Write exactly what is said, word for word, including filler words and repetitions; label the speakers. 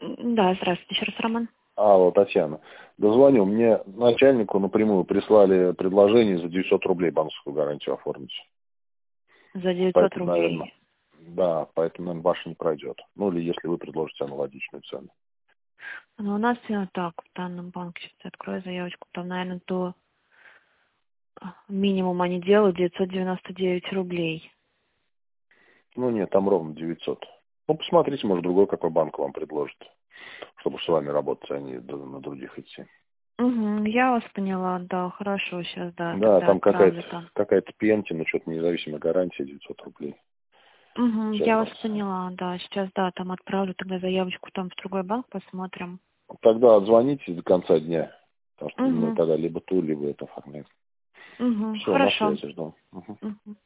Speaker 1: Да, здравствуйте, еще раз, Роман.
Speaker 2: Алло, Татьяна. Дозвоню. Мне начальнику напрямую прислали предложение за девятьсот рублей банковскую гарантию оформить.
Speaker 1: За девятьсот
Speaker 2: Поэтому, наверное,
Speaker 1: рублей.
Speaker 2: да, поэтому, наверное, ваша не пройдет. Ну, или если вы предложите аналогичную цену.
Speaker 1: Ну, у нас все так, в данном банке, сейчас я открою заявочку, там, наверное, то минимум они делают девятьсот девяносто девять рублей.
Speaker 2: Ну, нет, там ровно девятьсот. Ну, посмотрите, может, другой какой банк вам предложит, чтобы с вами работать, а не на других идти.
Speaker 1: Угу, я вас поняла, да, хорошо, сейчас, да,
Speaker 2: Да,
Speaker 1: тогда
Speaker 2: там
Speaker 1: отправлю
Speaker 2: какая-то
Speaker 1: там.
Speaker 2: какая-то пенти, ну, что-то независимая гарантия, девятьсот рублей.
Speaker 1: Угу,
Speaker 2: Сейчас
Speaker 1: я вас
Speaker 2: банк.
Speaker 1: поняла, да, сейчас, да, там отправлю тогда заявочку там в другой банк, посмотрим.
Speaker 2: Тогда отзвоните до конца дня, потому что мы
Speaker 1: Угу,
Speaker 2: тогда либо ту, либо это оформляем.
Speaker 1: угу,
Speaker 2: Все, на
Speaker 1: хорошо.
Speaker 2: связи жду. Угу.
Speaker 1: Угу.